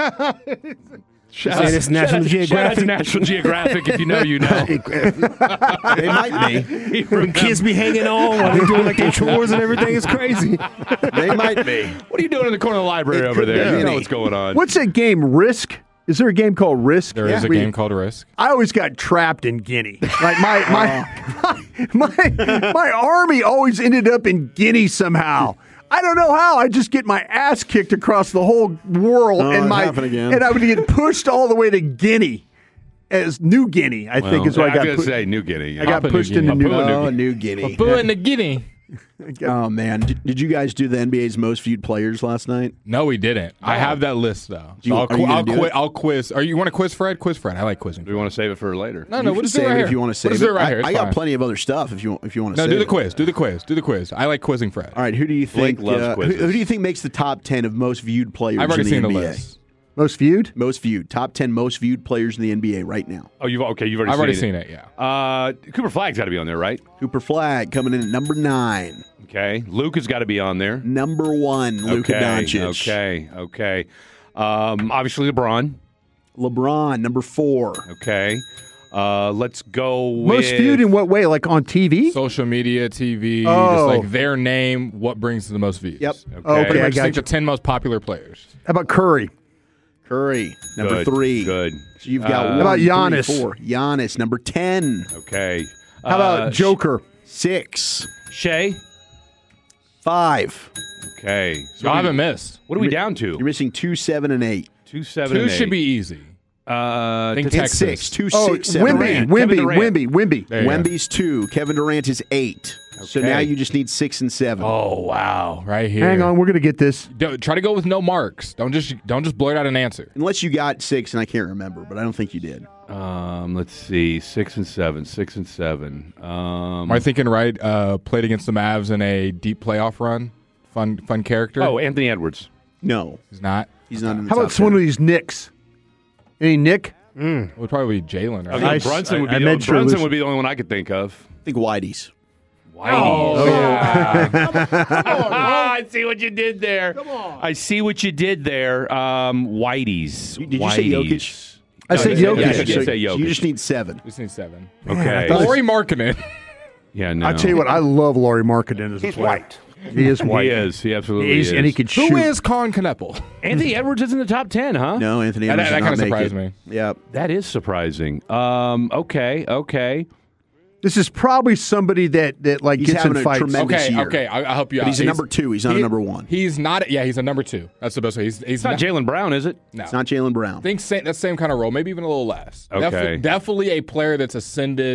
Shout Say this National Shout out to Geographic. National Geographic if you know, you know. They might be. When kids be hanging on while they're doing like their chores and everything. It's crazy. They might be. What are you doing in the corner of the library over there? You know what's going on. what's that game? Risk? Is there a game called Risk? There is a game called Risk. I always got trapped in Guinea. Like my army always ended up in Guinea somehow. I don't know how. I just get my ass kicked across the whole world, Oh, it happened again. and I would get pushed all the way to Guinea, as New Guinea. I think is what I got. going to say New Guinea. I got Papua pushed New into Guinea. New. New Guinea. Papua in the Guinea. Oh, man. Did you guys do the NBA's most viewed players last night? No, we didn't. I have that list though. So Are you gonna do it? I'll quiz. You want to quiz Fred? Quiz Fred. I like quizzing. Do we want to save it for later? No, You we'll can just do it save right it here. if you want to save We'll it. just do it right here. It's I got fine. plenty of other stuff if you want to No, save do the it. quiz. Do the quiz. Do the quiz. I like quizzing Fred. All right, who do you think Blake loves quizzes. who do you think makes the top 10 of most viewed players I've already in the seen the NBA? list. Most viewed? Most viewed. Top 10 most viewed players in the NBA right now. Oh, you've already I've already seen seen it. Yeah. Cooper Flagg's got to be on there, right? Cooper Flagg coming in at number 9. Okay. Luke has got to be on there. Number 1, Luka Doncic. Okay. Obviously LeBron. LeBron, number 4. Okay. Let's go with Most viewed in what way? Like on TV? Social media, TV, Oh. just like their name, what brings the most views. Yep. Okay, Pretty I much got think you. the 10 most popular players. How about Curry? Curry, number Good, 3. Good. So you've got How 1, about 3, Giannis? 4. Giannis, number 10. Okay. How about Joker? 6. Shea? 5. Okay. So I haven't missed. What are we down to? You're missing 2, 7, and 8. 2, 7, 2 and should 8. be easy. Think It's Texas. 6. 2, Oh, 6, 7, Wemby, 8. Wemby. There you go. Wemby's 2. Kevin Durant is 8. So Okay. now you just need 6 and 7. Oh wow! Right here. Hang on, we're gonna get this. Try to go with no marks. Don't just blurt out an answer. Unless you got 6, and I can't remember, but I don't think you did. Let's see. 6 and 7. 6 and 7. Am I thinking right? Played against the Mavs in a deep playoff run. Fun character. Oh, Anthony Edwards. No, he's not. he's not in the How top about one 10. of these Knicks? Any Nick? It would probably be Jalen. I Right? think Brunson would be I the meant only, sure it Brunson was- would be the only one I could think of. I think Whitey's. Oh, yeah. I see what you did there. Come on. I see what you did there. Whitey's. Did you say Jokic? I said Yeah, Jokic. I did say You Jokic. just need 7. Just need 7. Okay. Laurie Markkinen. Yeah, no. I tell you what, I love Laurie Markkinen as a player. white. He is white. He is. He absolutely is. And he can shoot. Who is Colin Kneppel? Anthony Edwards is in the top 10, huh? No, Anthony That Edwards did kind not of make surprised it. me. Yep. That is surprising. Okay. This is probably somebody that like He's gets having in a fights. tremendous year. Okay. I'll help you But out. he's a number 2. He's not a number 1. He's not. Yeah, he's a number 2. That's the best way. He's It's not Jalen Brown, is it? No. It's not Jalen Brown. Think that's same kind of role, maybe even a little less. Okay. Definitely a player that's ascended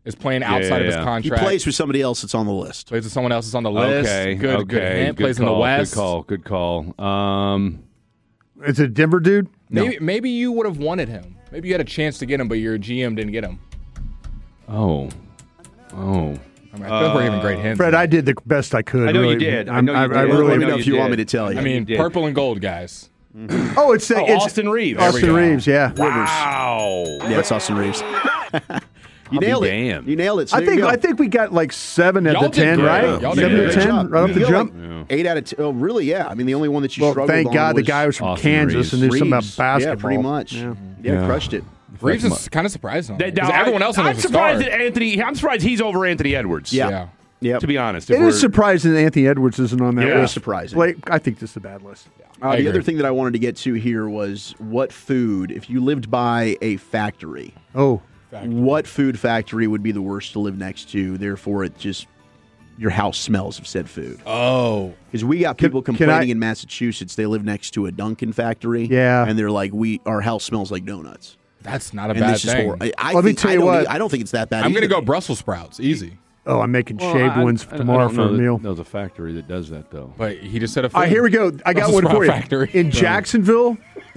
is playing outside of his He contract. plays with somebody else that's on the list. Plays with someone else that's on the list. Okay. Good hint. Plays in the West. Good call. Is it a Denver dude? Maybe you would have wanted him. Maybe you had a chance to get him, but your GM didn't get him. Oh. I mean, I feel like we're giving great hints. Fred, I did the best I could. I know really. you did. I really Let me know if you want me to tell you. I mean, purple and gold, guys. Oh, it's Austin Reeves. Austin Reeves, yeah. Wow. Yeah, it's Austin Reeves. You nailed it. You nailed it. So I think we got like 7 out of 10, right? 7 to 10, right off the jump. Like 8 out of 10. Oh, really? Yeah. I mean, the only one that you struggled thank on God was the guy was from Austin Kansas Reeves. and knew something about Reeves. basketball. Yeah, pretty much. Yeah, crushed it. Reeves is kind of surprised on him. Now, Everyone else on I'm his surprised star. that Anthony. I'm surprised he's over Anthony Edwards. Yeah. To be honest, It is surprising that Anthony Edwards isn't on that Yeah. list. Surprising. Blake, I think this is a bad list. The other thing that I wanted to get to here was what food, if you lived by a factory, what food factory would be the worst to live next to? Therefore, it just your house smells of said food. Oh. Because we got people Can complaining I- in Massachusetts they live next to a Dunkin' factory. Yeah. And they're like, our house smells like donuts. That's not a And bad this is thing. horrible. Let me tell you what. I don't think it's that bad I'm going to either. go Brussels sprouts. Easy. Oh, I'm making shaved ones for tomorrow for a meal. There's a factory that does that, though. But he just said a All right, here we go. I got Brussels one sprout for you. factory. In Jacksonville,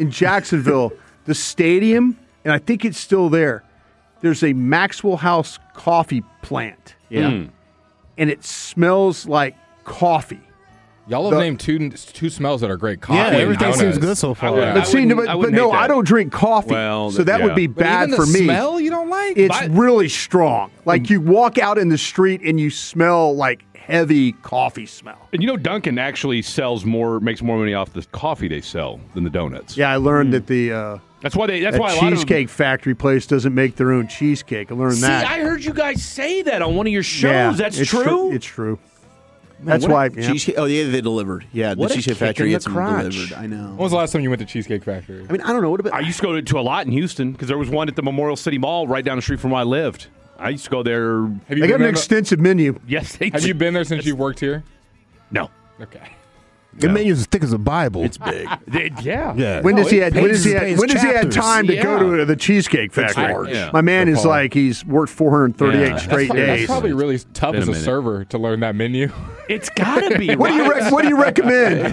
the stadium, and I think it's still there, there's a Maxwell House coffee plant. Yeah. And it smells like coffee. Y'all have named two smells that are great. Coffee and everything donuts. seems good so far. But see, I don't drink coffee, Well, so that would be But bad even for the me. smell you don't like? It's really strong. Like you walk out in the street and you smell like heavy coffee smell. And you know, Dunkin' actually makes more money off the coffee they sell than the donuts. Yeah, I learned that the That's why that a lot of cheesecake factory place doesn't make their own cheesecake. I learned that. I heard you guys say that on one of your shows. Yeah, That's it's true. It's true. That's why. Yeah. Cheesecake. Oh, yeah, they delivered. Yeah, What the a Cheesecake kick Factory in the gets them crotch. delivered. I know. When was the last time you went to Cheesecake Factory? I mean, I don't know. What about? I used to go to a lot in Houston because there was one at the Memorial City Mall right down the street from where I lived. I used to go there. Have you They been got an there? extensive menu. Yes, they Have do. you been there since you've worked here? No. Okay. The menu's as thick as a Bible. It's big. Yeah. When does he have chapters. time to go to the Cheesecake Factory? large. Yeah. My man is like he's worked 438 Yeah. straight That's days. probably really tough Been a as a minute. server to learn that menu. It's got to be. What do you recommend?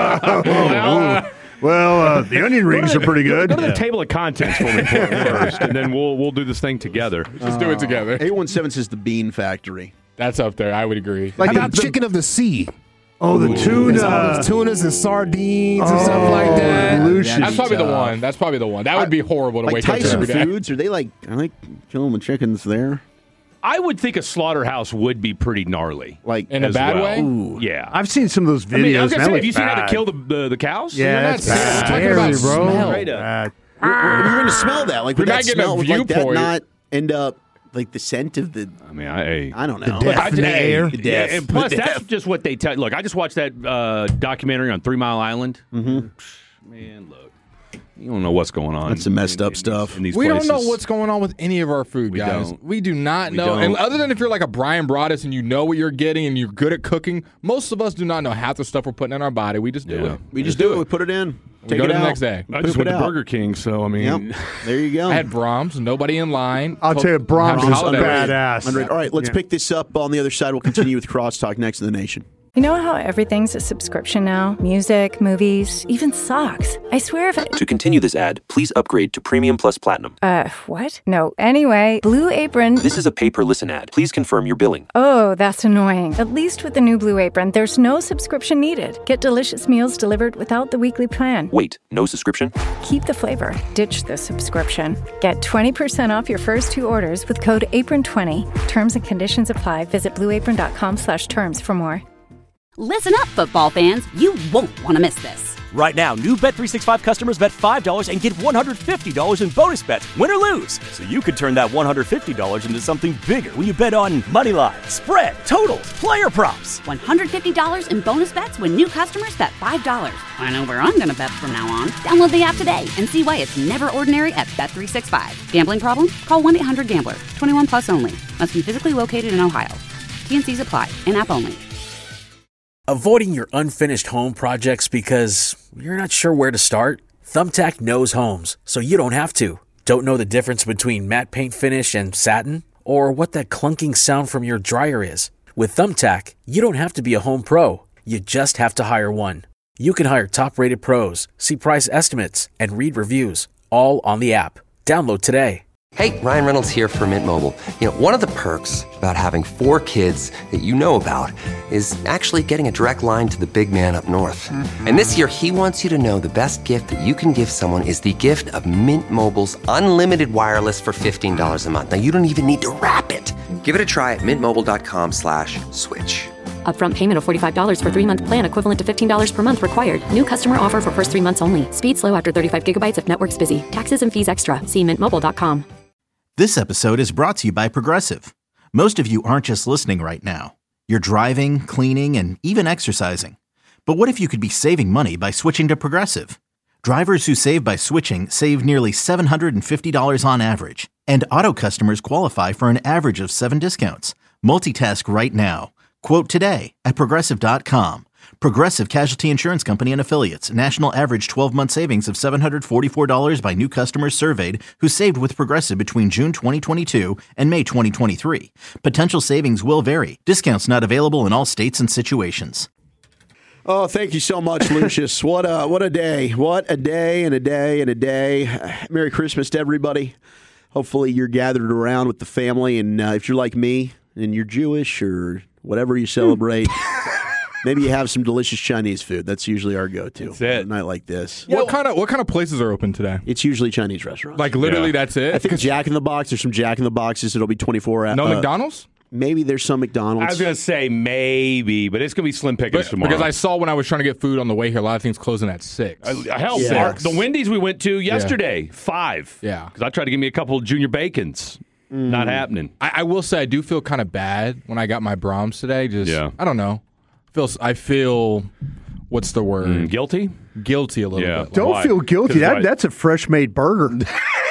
Well, the onion rings are pretty good. Go to the table of contents for me first, and then we'll do this thing together. Just do it together. 817 says the Bean Factory. That's up there. I would agree. Like How about chicken of the sea? Oh, the tuna. All the tunas and sardines and stuff like that. Lucius. That's probably the one. That's probably the one. That would be horrible to Like wake up to Tyson every day. Foods, are they like? I like killing the chickens there. I would think a slaughterhouse would be pretty gnarly. Like In a as bad well. way? Ooh. Yeah. I've seen some of those videos. I mean, I was and gonna that say, have looks you seen how bad. to kill the cows? Yeah, You're that's not bad. talking about smell. Straight up. Bad. You're going to smell that. Like, You're would not that getting a smell would like that viewpoint. not end up like the scent of the? I mean, I don't know. death in the air. The Yeah, death. and plus, The that's death. just what they tell. Look, I just watched that documentary on 3 Mile Island. Mm-hmm. Man, look, you don't know what's going on. That's some messed up stuff. In these We places. don't know what's going on with any of our food, We guys. don't. We do not We know. And don't. other than if you're like a Brian Broaddus and you know what you're getting and you're good at cooking, most of us do not know half the stuff we're putting in our body. We just do Yeah. it. We just do it. We put it in. We Take go it to the out. next day. I just Poop went it to out. Burger King, so I mean, Yep. There you go. I had Brahms, nobody in line. I'll tell you, Brahms Happy is holidays. badass. Underrated. All right, let's pick this up. On the other side, we'll continue with Crosstalk next in the Nation. You know how everything's a subscription now? Music, movies, even socks. I swear if To continue this ad, please upgrade to Premium Plus Platinum. what? No. Anyway, Blue Apron. This is a pay-per-listen ad. Please confirm your billing. Oh, that's annoying. At least with the new Blue Apron, there's no subscription needed. Get delicious meals delivered without the weekly plan. Wait, no subscription? Keep the flavor. Ditch the subscription. Get 20% off your first 2 orders with code APRON20. Terms and conditions apply. Visit blueapron.com/terms for more. Listen up, football fans. You won't want to miss this. Right now, new Bet365 customers bet $5 and get $150 in bonus bets, win or lose. So you could turn that $150 into something bigger when you bet on moneyline, spread, totals, player props. $150 in bonus bets when new customers bet $5. I know where I'm going to bet from now on. Download the app today and see why it's never ordinary at Bet365. Gambling problem? Call 1-800-GAMBLER. 21 plus only. Must be physically located in Ohio. T&Cs apply. In-app only. Avoiding your unfinished home projects because you're not sure where to start? Thumbtack knows homes, so you don't have to. Don't know the difference between matte paint finish and satin? or what that clunking sound from your dryer is. With Thumbtack, you don't have to be a home pro. You just have to hire one. You can hire top-rated pros, see price estimates, and read reviews, all on the app. Download today. Hey, Ryan Reynolds here for Mint Mobile. You know, one of the perks about having 4 kids that you know about is actually getting a direct line to the big man up north. And this year, he wants you to know the best gift that you can give someone is the gift of Mint Mobile's unlimited wireless for $15 a month. Now, you don't even need to wrap it. Give it a try at mintmobile.com/switch. Upfront payment of $45 for 3-month plan equivalent to $15 per month required. New customer offer for first 3 months only. Speed slow after 35 gigabytes if network's busy. Taxes and fees extra. See mintmobile.com. This episode is brought to you by Progressive. Most of you aren't just listening right now. You're driving, cleaning, and even exercising. But what if you could be saving money by switching to Progressive? Drivers who save by switching save nearly $750 on average. And auto customers qualify for an average of 7 discounts. Multitask right now. Quote today at Progressive.com. Progressive Casualty Insurance Company and Affiliates. National average 12-month savings of $744 by new customers surveyed who saved with Progressive between June 2022 and May 2023. Potential savings will vary. Discounts not available in all states and situations. Oh, thank you so much, Lucius. What a day. What a day and a day and a day. Merry Christmas to everybody. Hopefully you're gathered around with the family, and if you're like me and you're Jewish or whatever you celebrate, maybe you have some delicious Chinese food. That's usually our go-to. That's it. A night like this. What kind of places are open today? It's usually Chinese restaurants. Like literally, that's it. I think Jack in the Box. There's some Jack in the Boxes. It'll be 24 hours. No McDonald's. Maybe there's some McDonald's. I was going to say maybe, but it's going to be slim pickings tomorrow. Because I saw when I was trying to get food on the way here, a lot of things closing at 6. Hell, the Wendy's we went to yesterday, 5. Yeah. Because I tried to give me a couple of junior bacons. Not happening. I will say I do feel kind of bad when I got my Brahms today. I don't know. I feel what's the word? Guilty? Guilty a little bit. Don't feel guilty. That's a fresh made burger.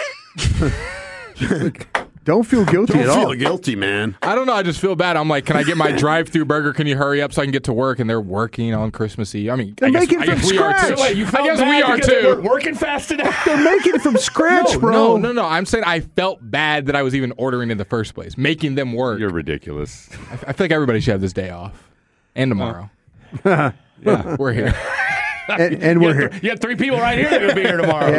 Don't feel guilty at all. Don't feel guilty, man. I don't know. I just feel bad. I'm like, can I get my drive-through burger? Can you hurry up so I can get to work? And they're working on Christmas Eve. I mean, I guess we are too. I guess we are too. Working fast enough. They're making it from scratch, bro. No. I'm saying I felt bad that I was even ordering in the first place, making them work. You're ridiculous. I feel like everybody should have this day off and tomorrow. Yeah, we're here. And we're here. You have 3 people right here that are going to be here tomorrow.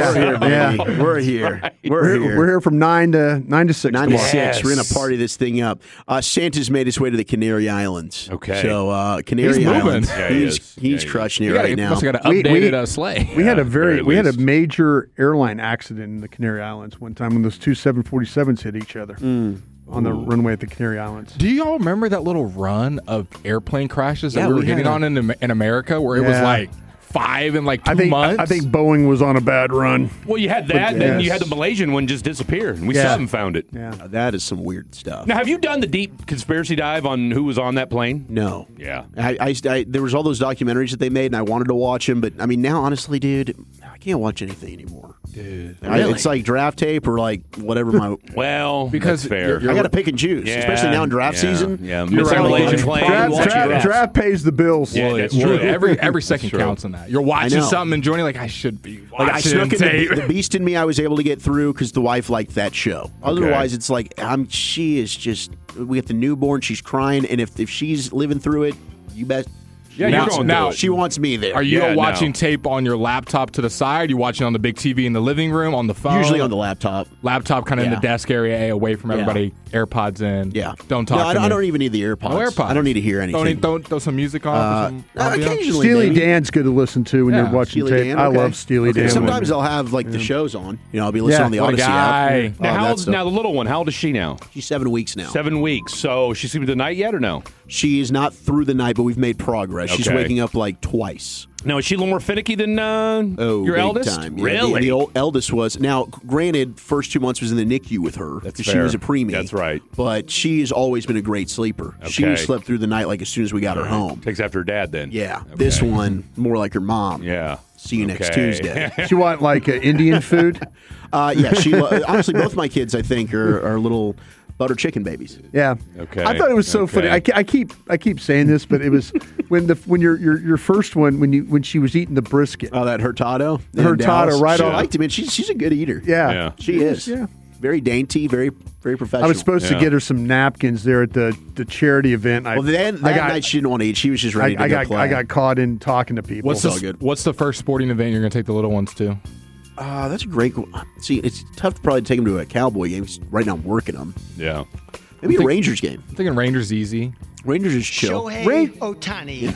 We're here. We're here from 9 to 6 9 tomorrow. to 6. We're going to party this thing up. Santa's made his way to the Canary Islands. Okay. So Canary Islands. Yeah, he's crushing it right now. Must have got an updated sleigh. We had a major airline accident in the Canary Islands one time when those 2 747s hit each other. On the runway at the Canary Islands. Do you all remember that little run of airplane crashes that we were getting on in America where it was like 5 in like 2 months? I think Boeing was on a bad run. Well, you had that, and then you had the Malaysian one just disappear, and we still haven't found it. Yeah. That is some weird stuff. Now, have you done the deep conspiracy dive on who was on that plane? No. Yeah. I there was all those documentaries that they made, and I wanted to watch them, but I mean, now, honestly, dude, I can't watch anything anymore. Dude. Really? It's like draft tape or like whatever my... Well, because that's fair. I got to pick and choose, especially now in draft season. Yeah, You're right. Malaysian plane. Draft pays the bills. Yeah, that's true. Every second counts on that. You're watching something, enjoying it, like, I should be watching I snuck in the Beast in Me. I was able to get through because the wife liked that show. Otherwise, it's like, she is just... We have the newborn. She's crying, and if she's living through it, you bet... Yeah, now she wants me there. Are you watching tape on your laptop to the side? You watching on the big TV in the living room, on the phone? Usually on the laptop. Laptop kind of in the desk area, away from everybody. AirPods in. Yeah. Don't talk to me. I don't even need the AirPods. No AirPods. I don't need to hear anything. Don't throw some music on. Occasionally, Steely Dan's good to listen to when you're watching Steely tape. Dan, I love Steely Dan. Sometimes I'll have like the shows on. I'll be listening on the Odyssey app. Now, now the little one, how old is she now? She's 7 weeks now. 7 weeks. So she's sleeping the night yet or no? She is not through the night, but we've made progress. She's waking up like twice. Now, is she a little more finicky than your big eldest? Time. Yeah, Really? The eldest was. Now, granted, first 2 months was in the NICU with her. That's fair. She was a preemie. That's right. But she has always been a great sleeper. Okay. She slept through the night like as soon as we got her home. Takes after her dad then. Yeah. Okay. This one, more like her mom. Yeah. See you next Tuesday. She want like Indian food? Yeah. She honestly, both my kids, I think, are little butter chicken babies. Yeah. Okay. I thought it was so funny. I keep saying this, but it was when your first one when she was eating the brisket. Oh, that hurtado. Hurtado, right on. on. I liked him. She's a good eater. Yeah. She is. Yeah. very dainty, very professional. I was supposed to get her some napkins there at the charity event. Well, that night she didn't want to eat. She was just ready to go play. I got caught in talking to people. What's the first sporting event you're going to take the little ones to? That's a great. See, it's tough to probably take them to a Cowboy game. Right now, I'm working them. Yeah. Maybe a Rangers game. I'm thinking Rangers easy. Rangers is chill. Shohei Ohtani.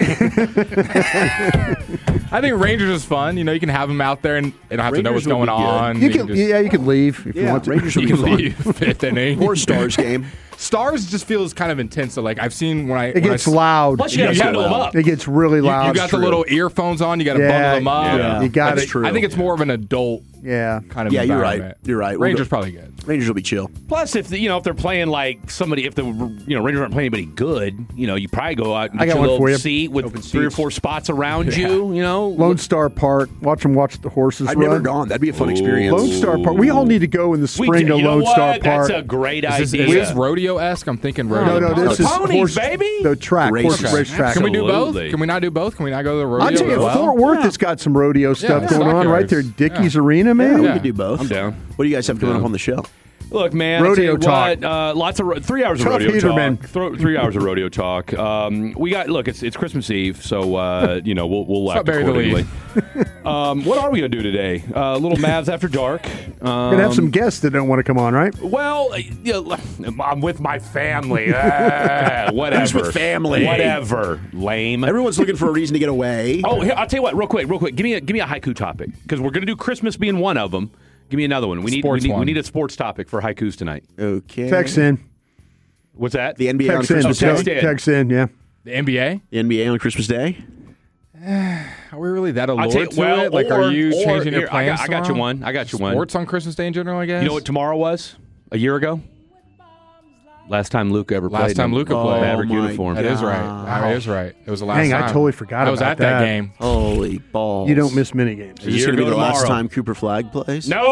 I think Rangers is fun. You can have them out there and they don't have to know what's going on. You can leave if you want to. Rangers would You be can fun. leave fifth inning. Or Stars game. Stars just feels kind of intense. So, like, I've seen it gets loud. Plus, you got to bundle them up. It gets really loud. You got the little earphones on. You got to bundle them up. Yeah. You got it. I think it's more of an adult kind of environment. You're right. Rangers probably good. Rangers will be chill. Plus, if they're playing like somebody, if the Rangers aren't playing anybody good, you probably go out and get your little seat with 3 or 4 spots around you. Lone Star Park. Watch the horses I've run. never gone. That'd be a fun experience. Lone Star Park. We all need to go in the spring to Lone Star Park. That's a great idea. Is this rodeo-esque? I'm thinking rodeo. No, this is ponies, baby. The track, racetrack. Can we do both? Can we not do both? Can we not go to the rodeo? I'll tell you, Fort Worth has got some rodeo stuff going on right there. Dickies Arena, man. We could do both. I'm down. What do you guys have coming up on the show? Look, man. Rodeo talk. Lots of 3 hours of Chuck rodeo Peterman. talk. 3 hours of rodeo talk. We got. Look, it's Christmas Eve, so we'll act accordingly. What are we gonna do today? Little Mavs after dark. Gonna have some guests that don't want to come on, right? Well, I'm with my family. Whatever. Who's with family? Whatever. Lame. Everyone's looking for a reason to get away. Oh, here, I'll tell you what. Real quick. Give me a haiku topic because we're gonna do Christmas being one of them. Give me another one. We need a sports topic for haikus tonight. Okay. Text in. What's that? The NBA on Christmas Day. Text in, yeah. The NBA? The NBA on Christmas Day? Are we really that allured to it? Like, are you changing your plans? I got you one. Sports on Christmas Day in general, I guess? You know what tomorrow was? A year ago? Last time Luka ever played. Last time Luka played. Maverick uniform. That is right. That is right. It was the last time. I totally forgot about that. I was at that game. Holy balls. You don't miss many games. Is this going to be the last time Cooper Flagg plays? No!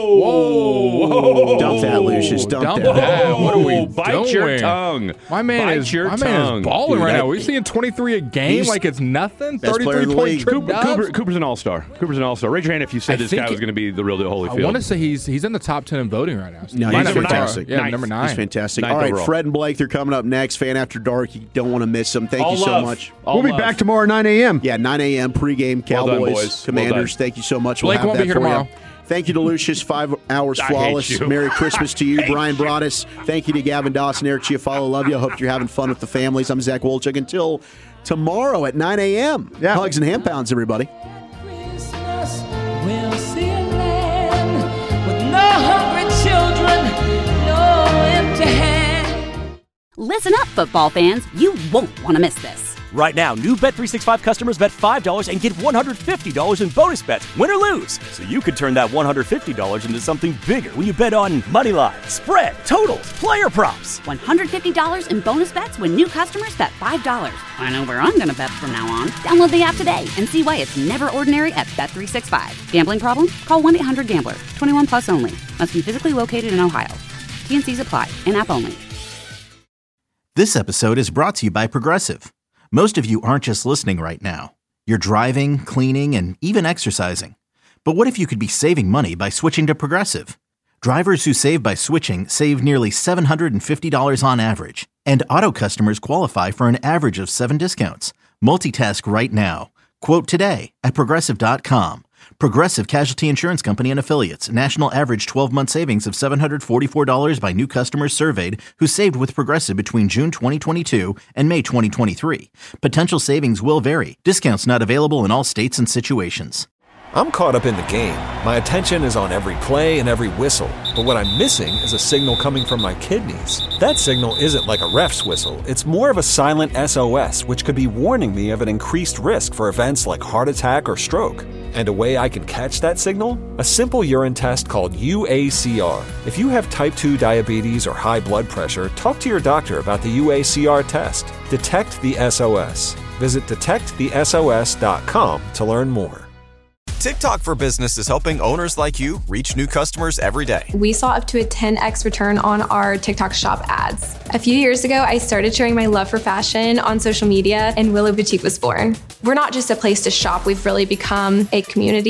Whoa! Dump that, Lucius. Dump that. What are we doing? Bite your tongue. My man is balling right now. We're seeing 23 a game like it's nothing. 33-point Cooper's an all-star. Raise your hand if you said this guy was going to say the real Holyfield. I want to say he's in the top 10 in voting right now. No, he's fantastic. Yeah, number 9. He's fantastic. All right, Fred and Blake, they're coming up next. Fan After Dark. You don't want to miss them. Thank you so much. We'll be back tomorrow 9 a.m. Yeah, 9 a.m. pregame. Cowboys, Commanders. Thank you so much. Blake won't be here tomorrow. Thank you to Lucius, 5 hours flawless. Merry Christmas to you, Brian Broaddus. Thank you to Gavin Dawson, Eric Chiafalo. Love you. I hope you're having fun with the families. I'm Zach Wolchuk. Until tomorrow at 9 a.m. Yeah. Hugs and hand pounds, everybody. Christmas, we'll see a land with no hungry children, no empty hands. Listen up, football fans. You won't want to miss this. Right now, new Bet365 customers bet $5 and get $150 in bonus bets, win or lose. So you could turn that $150 into something bigger when you bet on money line, spread, totals, player props. $150 in bonus bets when new customers bet $5. I know where I'm going to bet from now on. Download the app today and see why it's never ordinary at Bet365. Gambling problem? Call 1-800-GAMBLER. 21 plus only. Must be physically located in Ohio. T&Cs apply. In-app only. This episode is brought to you by Progressive. Most of you aren't just listening right now. You're driving, cleaning, and even exercising. But what if you could be saving money by switching to Progressive? Drivers who save by switching save nearly $750 on average. And auto customers qualify for an average of 7 discounts. Multitask right now. Quote today at Progressive.com. Progressive Casualty Insurance Company and Affiliates. National average 12-month savings of $744 by new customers surveyed who saved with Progressive between June 2022 and May 2023. Potential savings will vary. Discounts not available in all states and situations. I'm caught up in the game. My attention is on every play and every whistle. But what I'm missing is a signal coming from my kidneys. That signal isn't like a ref's whistle. It's more of a silent SOS, which could be warning me of an increased risk for events like heart attack or stroke. And a way I can catch that signal? A simple urine test called UACR. If you have type 2 diabetes or high blood pressure, talk to your doctor about the UACR test. Detect the SOS. Visit detectthesos.com to learn more. TikTok for Business is helping owners like you reach new customers every day. We saw up to a 10x return on our TikTok shop ads. A few years ago, I started sharing my love for fashion on social media, and Willow Boutique was born. We're not just a place to shop, we've really become a community.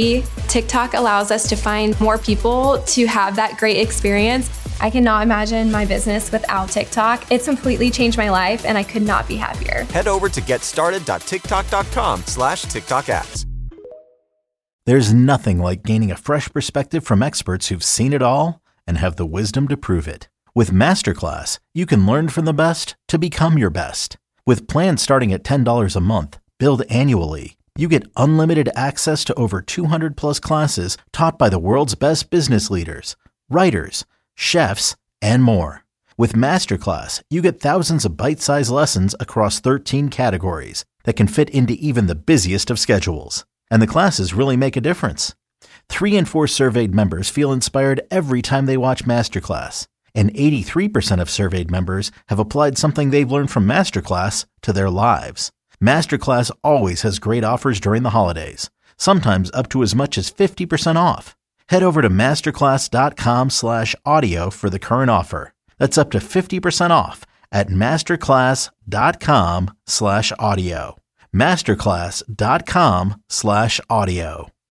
TikTok allows us to find more people to have that great experience. I cannot imagine my business without TikTok. It's completely changed my life, and I could not be happier. Head over to getstarted.tiktok.com/TikTok ads. There's nothing like gaining a fresh perspective from experts who've seen it all and have the wisdom to prove it. With Masterclass, you can learn from the best to become your best. With plans starting at $10 a month, billed annually, you get unlimited access to over 200 plus classes taught by the world's best business leaders, writers, chefs, and more. With Masterclass, you get thousands of bite-sized lessons across 13 categories that can fit into even the busiest of schedules. And the classes really make a difference. 3 in 4 surveyed members feel inspired every time they watch Masterclass. And 83% of surveyed members have applied something they've learned from Masterclass to their lives. Masterclass always has great offers during the holidays, sometimes up to as much as 50% off. Head over to masterclass.com/audio for the current offer. That's up to 50% off at masterclass.com/audio. masterclass.com/audio.